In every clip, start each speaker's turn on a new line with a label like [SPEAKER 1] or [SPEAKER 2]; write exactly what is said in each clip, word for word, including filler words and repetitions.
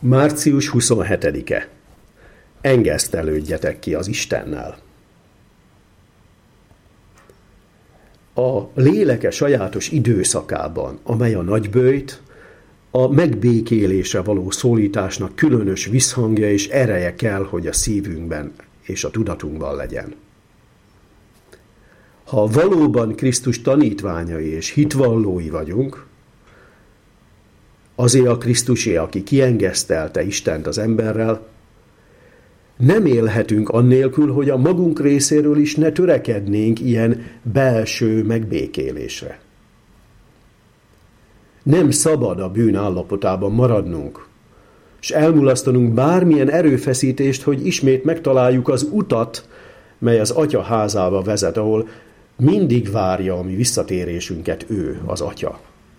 [SPEAKER 1] március huszonhetedike. Engesztelődjetek ki az Istennel. A léleke sajátos időszakában, amely a nagyböjt, a megbékélésre való szólításnak különös visszhangja és ereje kell, hogy a szívünkben és a tudatunkban legyen. Ha valóban Krisztus tanítványai és hitvallói vagyunk, azért a Krisztusé, aki kiengesztelte Istent az emberrel, nem élhetünk annélkül, hogy a magunk részéről is ne törekednénk ilyen belső megbékélésre. Nem szabad a bűn állapotában maradnunk, és elmulasztanunk bármilyen erőfeszítést, hogy ismét megtaláljuk az utat, mely az Atya házába vezet, ahol mindig várja a mi visszatérésünket ő, az Atya.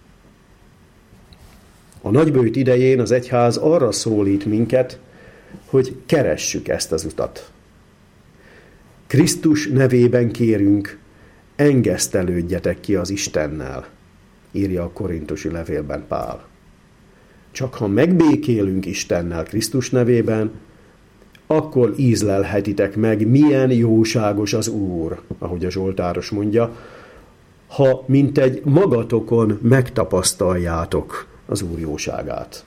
[SPEAKER 1] A nagyböjt idején az egyház arra szólít minket, hogy keressük ezt az utat. Krisztus nevében kérünk, engesztelődjetek ki az Istennel, írja a korintusi levélben Pál. Csak ha megbékélünk Istennel Krisztus nevében, akkor ízlelhetitek meg, milyen jóságos az Úr, ahogy a zsoltáros mondja, ha mintegy magatokon megtapasztaljátok az Úr jóságát.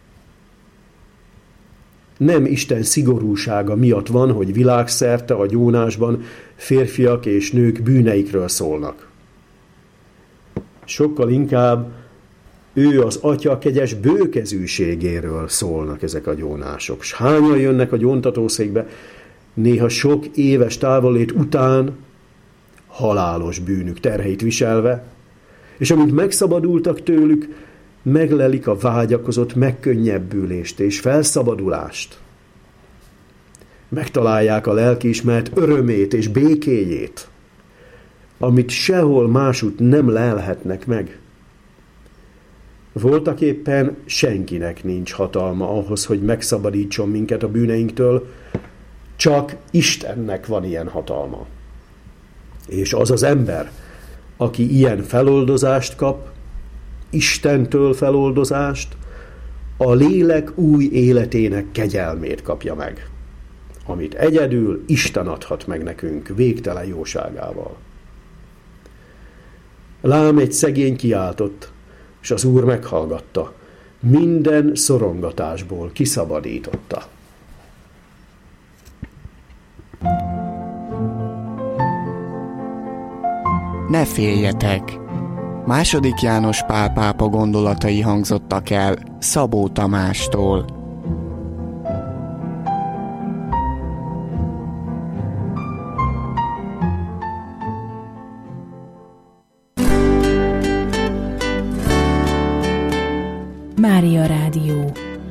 [SPEAKER 1] Nem Isten szigorúsága miatt van, hogy világszerte a gyónásban férfiak és nők bűneikről szólnak. Sokkal inkább ő az Atya kegyes bőkezűségéről szólnak ezek a gyónások. S hányan jönnek a gyóntatószékbe, néha sok éves távolét után halálos bűnük terheit viselve, és amint megszabadultak tőlük, meglelik a vágyakozott megkönnyebbülést és felszabadulást. Megtalálják a lelkiismeret örömét és békéjét, amit sehol másút nem lelhetnek meg. Voltaképpen senkinek nincs hatalma ahhoz, hogy megszabadítson minket a bűneinktől, csak Istennek van ilyen hatalma. És az az ember, aki ilyen feloldozást kap, Istentől feloldozást, a lélek új életének kegyelmét kapja meg, amit egyedül Isten adhat meg nekünk végtelen jóságával. Lám egy szegény kiáltott, és az Úr meghallgatta, minden szorongatásból kiszabadította.
[SPEAKER 2] Ne féljetek! Második János Pál pápa gondolatai hangzottak el Szabó Tamástól.
[SPEAKER 3] Mária Rádió.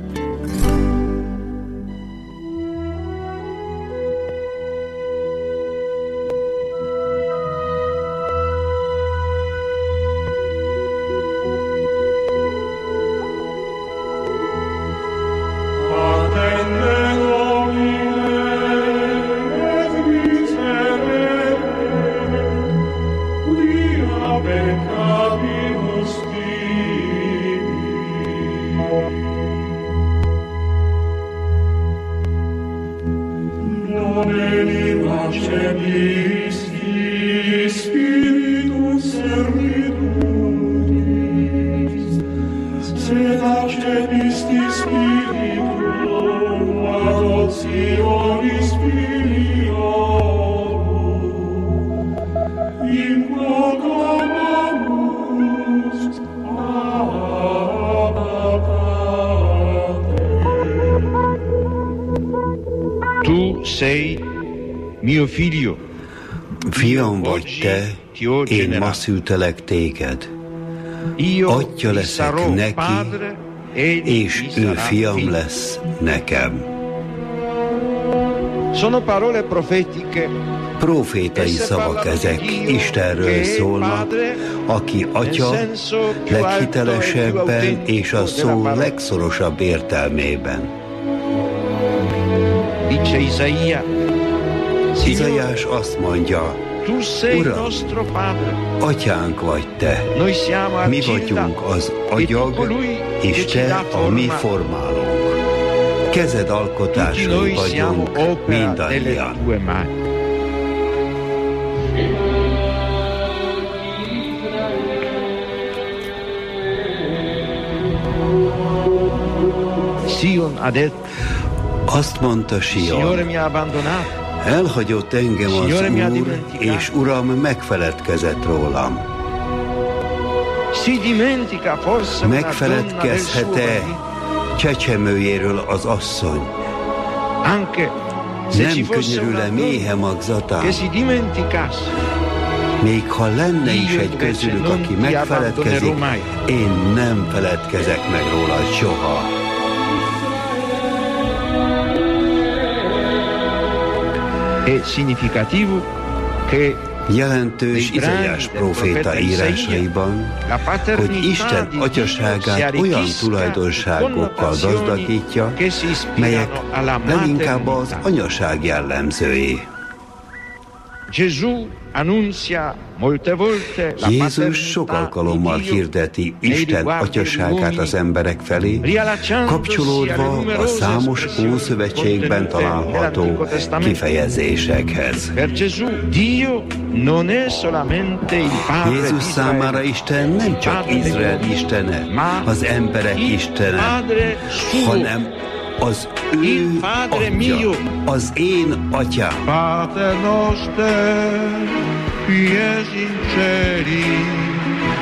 [SPEAKER 4] Fiam vagy te, én ma szültelek téged. Atya leszek neki, és ő fiam lesz nekem. Profétai szavak ezek, Istenről szólnak, aki Atya leghitelesebben és a szó legszorosabb értelmében. Izaiás azt mondja, Uram, Atyánk vagy te, mi vagyunk az agyag, és te a mi formálónk. kezed alkotásai vagyunk mindannyian. Azt mondta Sion, elhagyott engem az Úr, és Uram megfeledkezett rólam. Megfeledkezhet-e csecsemőjéről az asszony? Nem könyörül-e méhe magzatán? Még ha lenne is egy közülük, aki megfeledkezik, én nem feledkezek meg róla soha. Jelentős Izaiás próféta írásaiban, hogy Isten atyaságát olyan tulajdonságokkal gazdagítja, melyek leginkább az anyaság jellemzői. Jézus sok alkalommal hirdeti Isten atyaságát az emberek felé, kapcsolódva a számos Ószövetségben található kifejezésekhez. Jézus számára Isten nem csak Izrael istene, az emberek istene, hanem az ő atya, az én atyám.
[SPEAKER 5] Pater noster, qui es in celis,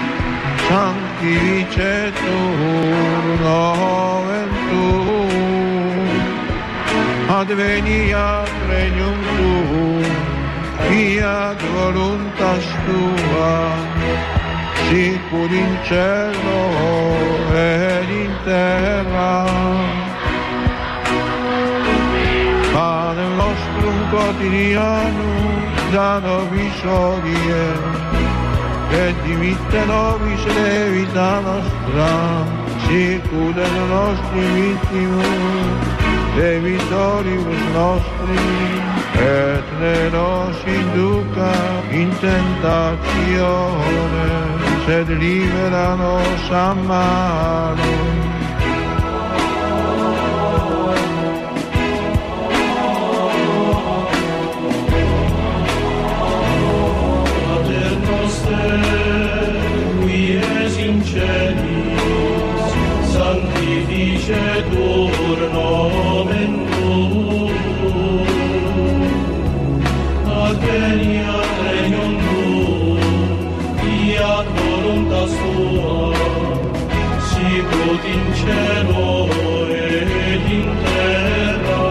[SPEAKER 5] sanctificetur nomen tuum, adveniat regnum tuum, fiat voluntas tua, sicur in cielo et in terra. Panem nostrum quotidianum da nobis hodie, et dimitte nobis debita nostra, sicut et nostri vittimus debitoribus nostri, et ne nos induca in tentatione, sed libera nos a malo. Qui es in celis, sanctificetur nomen tuum, adveniat regnum tuum, fiat voluntas tua, sicut in cielo et in terra.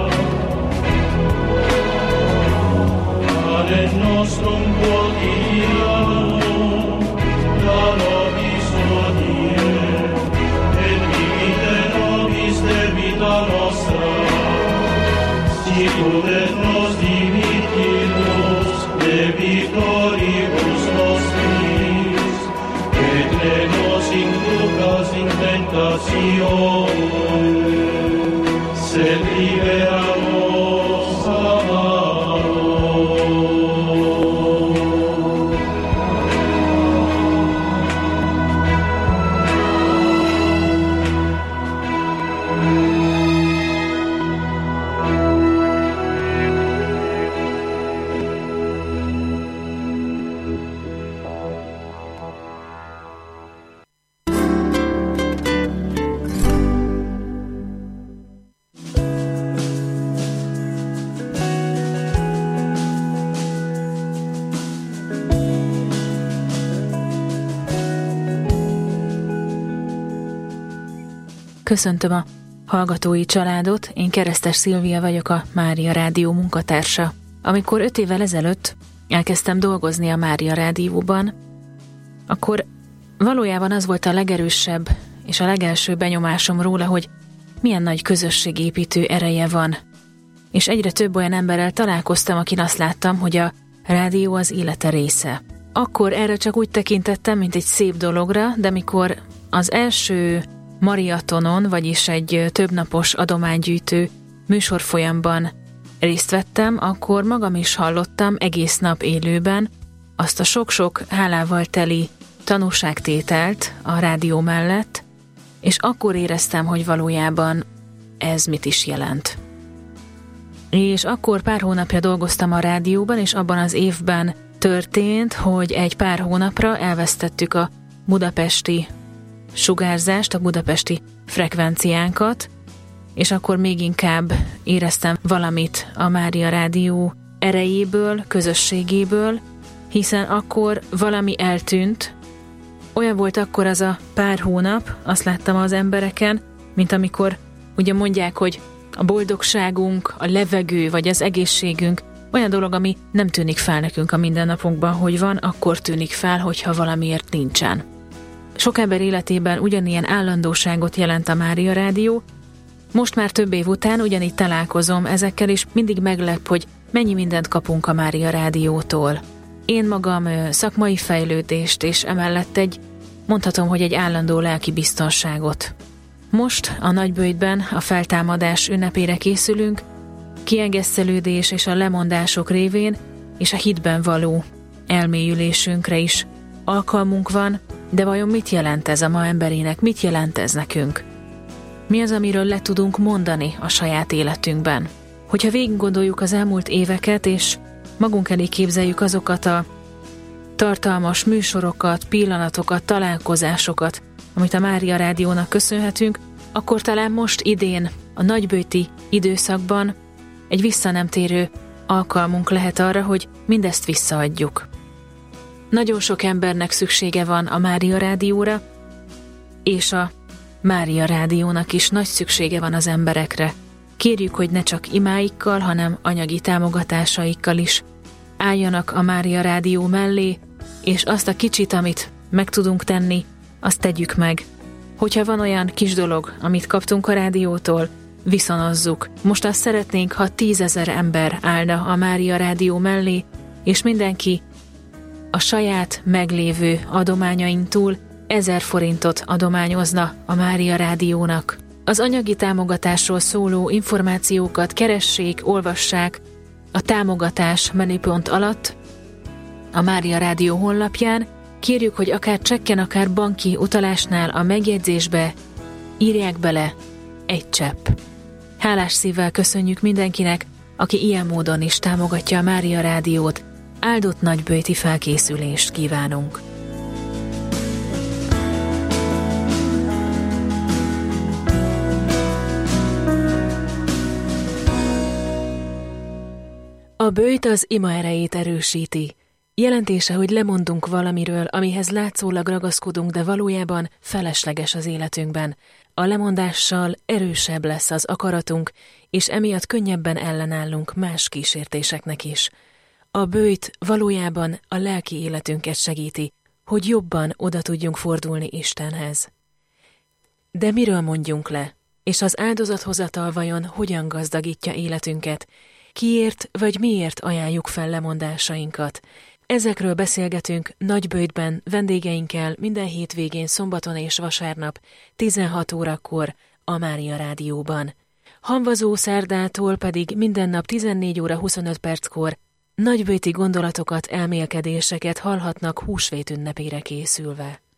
[SPEAKER 5] Panem nostrum quotidianum da nobis hodie, et dimitte nobis debita nostra, sicut et nos dimittimus debitoribus nostris, et ne nos inducas in tentatione, sed libera nos a malo.
[SPEAKER 3] Köszöntöm a hallgatói családot, én Keresztes Szilvia vagyok, a Mária Rádió munkatársa. Amikor öt évvel ezelőtt elkezdtem dolgozni a Mária Rádióban, akkor valójában az volt a legerősebb és a legelső benyomásom róla, hogy milyen nagy közösségépítő ereje van. És egyre több olyan emberrel találkoztam, akin azt láttam, hogy a rádió az élete része. Akkor erre csak úgy tekintettem, mint egy szép dologra, de mikor az első mariatonon, vagyis egy többnapos adománygyűjtő műsorfolyamban részt vettem, akkor magam is hallottam egész nap élőben azt a sok-sok hálával teli tanúságtételt a rádió mellett, és akkor éreztem, hogy valójában ez mit is jelent. És akkor pár hónapja dolgoztam a rádióban, és abban az évben történt, hogy egy pár hónapra elvesztettük a budapesti sugárzást, a budapesti frekvenciánkat, és akkor még inkább éreztem valamit a Mária Rádió erejéből, közösségéből, hiszen akkor valami eltűnt. Olyan volt akkor az a pár hónap, azt láttam az embereken, mint amikor ugye mondják, hogy a boldogságunk, a levegő vagy az egészségünk olyan dolog, ami nem tűnik fel nekünk a mindennapunkban, hogy van, akkor tűnik fel, hogyha valamiért nincsen. Sok ember életében ugyanilyen állandóságot jelent a Mária Rádió. Most már több év után ugyanígy találkozom ezekkel, és mindig meglep, hogy mennyi mindent kapunk a Mária Rádiótól. Én magam szakmai fejlődést, és emellett egy, mondhatom, hogy egy állandó lelki biztonságot. Most a Nagyböjtben a feltámadás ünnepére készülünk, kiegészelődés és a lemondások révén és a hitben való elmélyülésünkre is alkalmunk van, de vajon mit jelent ez a ma emberének, mit jelent ez nekünk? Mi az, amiről le tudunk mondani a saját életünkben? Hogyha végig gondoljuk az elmúlt éveket, és magunk elé képzeljük azokat a tartalmas műsorokat, pillanatokat, találkozásokat, amit a Mária Rádiónak köszönhetünk, akkor talán most idén, a nagyböjti időszakban egy visszanemtérő alkalmunk lehet arra, hogy mindezt visszaadjuk. Nagyon sok embernek szüksége van a Mária Rádióra, és a Mária Rádiónak is nagy szüksége van az emberekre. Kérjük, hogy ne csak imáikkal, hanem anyagi támogatásaikkal is álljanak a Mária Rádió mellé, és azt a kicsit, amit meg tudunk tenni, azt tegyük meg. Hogyha van olyan kis dolog, amit kaptunk a rádiótól, viszonozzuk. Most azt szeretnénk, ha tízezer ember állna a Mária Rádió mellé, és mindenki a saját meglévő adományain túl ezer forintot adományozna a Mária Rádiónak. Az anyagi támogatásról szóló információkat keressék, olvassák a támogatás menüpont alatt a Mária Rádió honlapján. Kérjük, hogy akár csekken, akár banki utalásnál a megjegyzésbe írják bele egy csepp. Hálás szívvel köszönjük mindenkinek, aki ilyen módon is támogatja a Mária Rádiót. Áldott nagyböjti felkészülést kívánunk! A böjt az ima erejét erősíti. Jelentése, hogy lemondunk valamiről, amihez látszólag ragaszkodunk, de valójában felesleges az életünkben. A lemondással erősebb lesz az akaratunk, és emiatt könnyebben ellenállunk más kísértéseknek is. A böjt valójában a lelki életünket segíti, hogy jobban oda tudjunk fordulni Istenhez. De miről mondjunk le? És az áldozathozatal vajon hogyan gazdagítja életünket? Kiért vagy miért ajánljuk fel lemondásainkat? Ezekről beszélgetünk Nagyböjtben vendégeinkkel minden hétvégén, szombaton és vasárnap tizenhat órakor a Mária Rádióban. Hamvazó szerdától pedig minden nap tizennégy óra huszonöt perckor nagyböjti gondolatokat, elmélkedéseket hallhatnak húsvét ünnepére készülve.